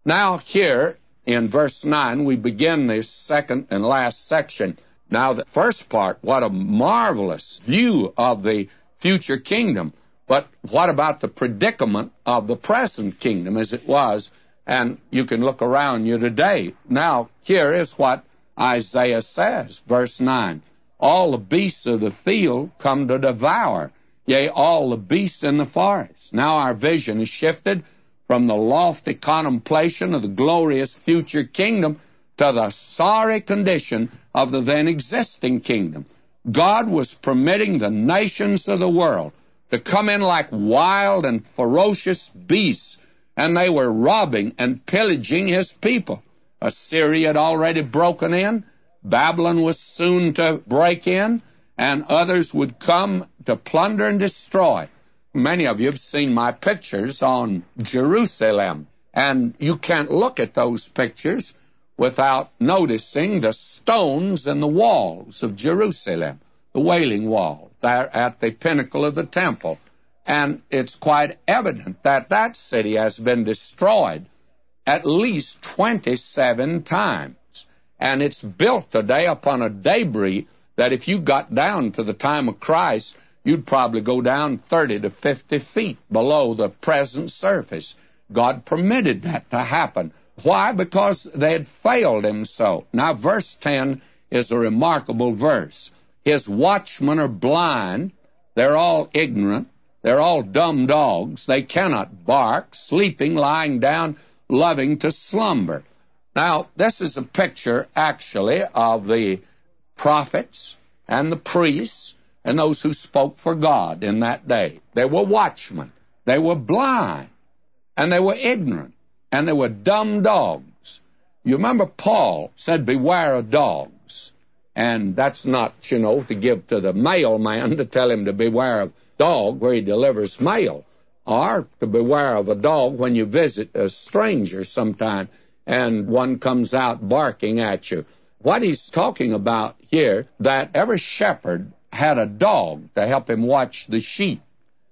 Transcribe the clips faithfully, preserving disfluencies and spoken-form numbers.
Now here in verse nine, we begin this second and last section. Now the first part, what a marvelous view of the future kingdom. But what about the predicament of the present kingdom as it was? And you can look around you today. Now here is what Isaiah says, verse nine. All the beasts of the field come to devour, yea, all the beasts in the forest. Now our vision is shifted from the lofty contemplation of the glorious future kingdom to the sorry condition of the then existing kingdom. God was permitting the nations of the world to come in like wild and ferocious beasts, and they were robbing and pillaging his people. Assyria had already broken in. Babylon was soon to break in, and others would come to plunder and destroy. Many of you have seen my pictures on Jerusalem, and you can't look at those pictures without noticing the stones in the walls of Jerusalem, the Wailing Wall, there at the pinnacle of the temple. And it's quite evident that that city has been destroyed at least twenty-seven times. And it's built today upon a debris that if you got down to the time of Christ, you'd probably go down thirty to fifty feet below the present surface. God permitted that to happen. Why? Because they had failed him so. Now, verse ten is a remarkable verse. His watchmen are blind. They're all ignorant. They're all dumb dogs. They cannot bark, sleeping, lying down, loving to slumber. Now, this is a picture, actually, of the prophets and the priests and those who spoke for God in that day. They were watchmen. They were blind. And they were ignorant. And they were dumb dogs. You remember Paul said, beware of dogs. And that's not, you know, to give to the mailman to tell him to beware of dog where he delivers mail, or to beware of a dog when you visit a stranger sometime and one comes out barking at you. What he's talking about here, that every shepherd had a dog to help him watch the sheep.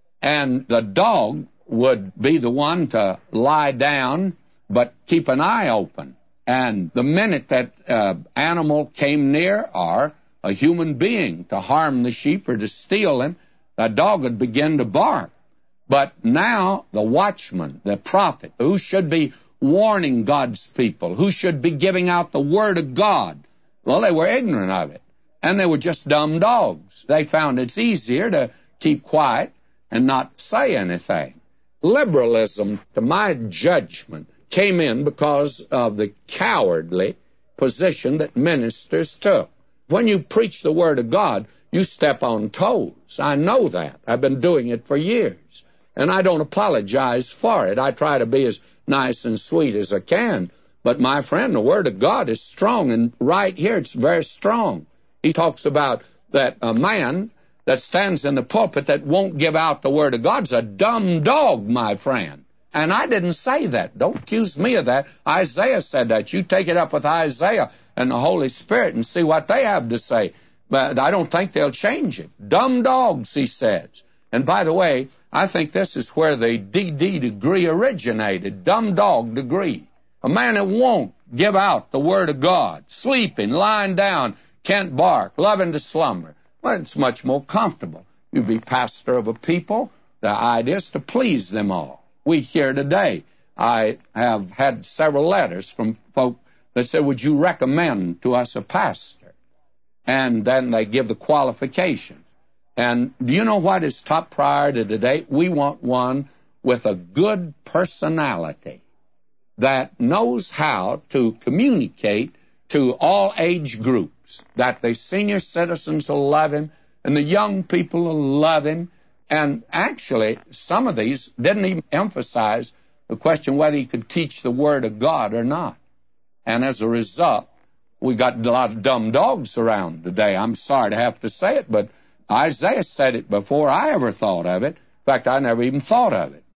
And the dog would be the one to lie down but keep an eye open. And the minute that uh, animal came near, or a human being, to harm the sheep or to steal them, the dog would begin to bark. But now the watchman, the prophet, who should be warning God's people, who should be giving out the word of God, well, they were ignorant of it. And they were just dumb dogs. They found it's easier to keep quiet and not say anything. Liberalism, to my judgment, came in because of the cowardly position that ministers took. When you preach the word of God, you step on toes. I know that. I've been doing it for years. And I don't apologize for it. I try to be as nice and sweet as I can. But, my friend, the word of God is strong, and right here it's very strong. He talks about that a man that stands in the pulpit that won't give out the word of God's a dumb dog, my friend. And I didn't say that. Don't accuse me of that. Isaiah said that. You take it up with Isaiah and the Holy Spirit and see what they have to say. But I don't think they'll change it. Dumb dogs, he says. And by the way, I think this is where the D D degree originated, dumb dog degree. A man that won't give out the word of God, sleeping, lying down, can't bark, loving to slumber. Well, it's much more comfortable. You be pastor of a people, the idea is to please them all. We here today, I have had several letters from folk that say, would you recommend to us a pastor? And then they give the qualifications. And do you know what is top priority today? We want one with a good personality that knows how to communicate to all age groups, that the senior citizens will love him and the young people will love him. And actually, some of these didn't even emphasize the question whether he could teach the Word of God or not. And as a result, we got a lot of dumb dogs around today. I'm sorry to have to say it, but Isaiah said it before I ever thought of it. In fact, I never even thought of it.